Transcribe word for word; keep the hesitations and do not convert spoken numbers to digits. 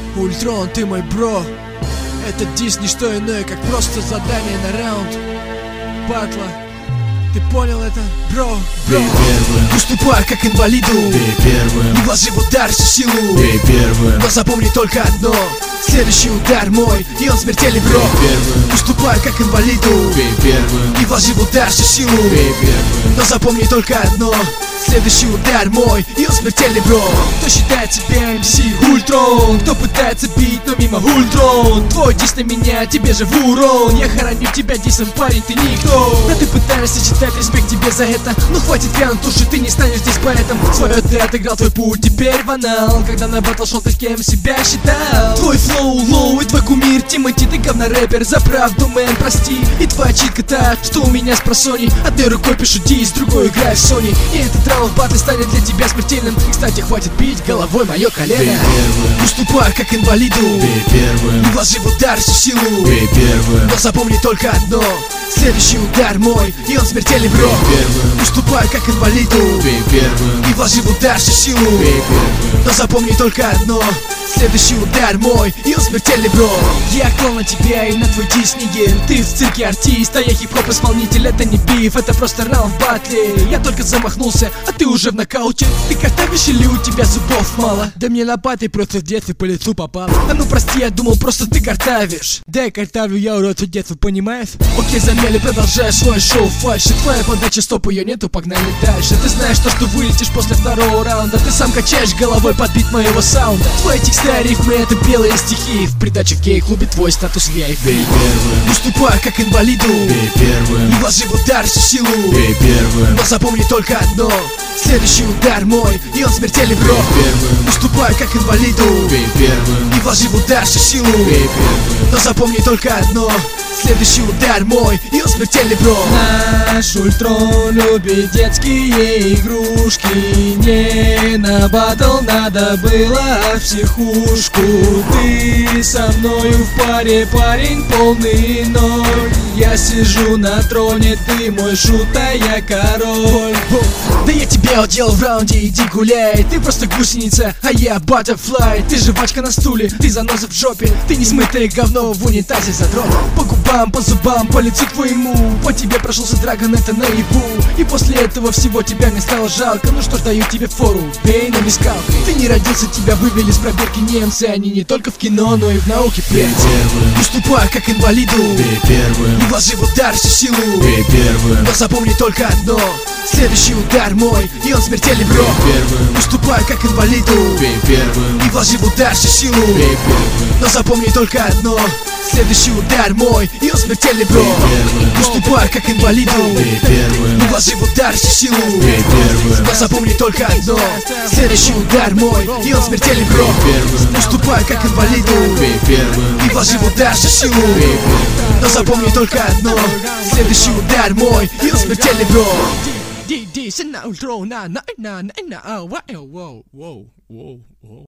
Ультрон, ты мой бро. Этот дис не что иное, как просто задание на раунд батла. Ты понял это, бро? Бро. Уступай как инвалиду, Бей первым. не вложи в удар всю силу. Бей первым. Но запомни только одно: следующий удар мой, и он смертельный, бро. Первым. Уступай как инвалиду, Бей первым. не вложи в удар всю силу. Бей первым. Но запомни только одно: следующий удар мой, и он смертельный, бро. Кто считает себя эм си Ультрон, кто пытается бить, но мимо Ультрон. Твой дис на меня, тебе же в урон. Я хороню тебя дисом, парень, ты никто. Да ты пытаешься читать, респект тебе за это. Ну хватит вянуть, уж ты не станешь здесь поэтом. Свое ты отыграл, твой путь теперь в анал. Когда на батл шел, ты кем себя считал? Твой флоу лоу и твой кумир Тимати, ты говно рэпер, за правду, мэн, прости. И твоя читка та, что у меня с просони. Одной рукой пишу дис, другой играю в Sony. И этот раунд батл станет для тебя смертельным. И кстати, хватит бить головой мое колено. Бей первым. Уступай как инвалиду, Бей первым. не вложи в удар всю силу. Бей первым. Но запомни только одно: следующий удар мой, и он смертельный, бро. Первым. Уступай как инвалиду, Бей первым. не вложи в удар всю силу. Бей первым. Но запомни только одно: следующий удар мой, и он смертельный, бро. Я клон на тебя и на твой дис не ген. Ты в цирке артист, а я хип-хоп исполнитель. Это не биф, это просто раунд в батле. Я только замахнулся, а ты уже в нокауте. Ты картавишь или у тебя зубов мало? Да мне лопатой просто в детстве по лицу попало. А ну прости, я думал, просто ты картавишь. Да я картавлю, я урод в детстве, понимаешь? Окей, замяли, продолжай свой шоу фальши. Твоя подача, стоп, ее нету, погнали дальше. Ты знаешь то, что вылетишь после второго раунда. Ты сам качаешь головой под бит моего саунда. Твои тексты, рифмы, это белые стихи. В придаче в гей-клубе твой статус ви ай пи. Бей первым. Уступай как инвалиду, Бей первым. не вложи в удар всю силу. Бей первым. Но запомни только одно: следующий удар мой, и он смертельный, бро. Первым. Уступай как инвалиду, Бей первым. не вложи в удар всю силу. Бей первым. Но запомни только одно: следующий удар мой, и он смертельный, бро. Наш Ультрон любит детские игрушки. Не на батл надо было, а в психушку. Ты со мною в паре, парень полный ноль. Я сижу на троне, ты мой шут, а я король. Да я тебя уделал в раунде, иди гуляй. Ты просто гусеница, а я баттерфлай. Ты жвачка на стуле, ты заноза в жопе. Ты не смытое говно в унитазе задрот. По губам, по зубам, по лицу твоему. По тебе прошелся драгон, это наяву. И после этого всего тебя мне стало жалко. Ну что ж, даю тебе фору, бей на мискал. Ты не родился, тебя вывели с пробирки немцы. Они не только в кино, но и в науке Бей пьянцы. первым. Уступай как инвалиду, Бей первым. не вложи в удар всю силу. Бей первым. Но запомни только одно: следующий удар мой, и он смертельный, бро. Первым. Уступай как инвалиду, Бей первым. не вложи в удар всю силу. Бей первым. Но запомни только одно: следующий удар мой, и он смертельный, бро. первым. Уступай как инвалиду, Бей первым. не вложи в удар всю силу. Бей первым. Но запомни только одно: следующий удар мой, и он смертельный, бро. первым. Уступай как инвалиду, Бей первым. не вложи в удар всю силу. Бей первым. Но запомни только одно: следующий удар мой, и он смертельный, бро. Ди ди сина ультро на на на на на воу воу воу воу.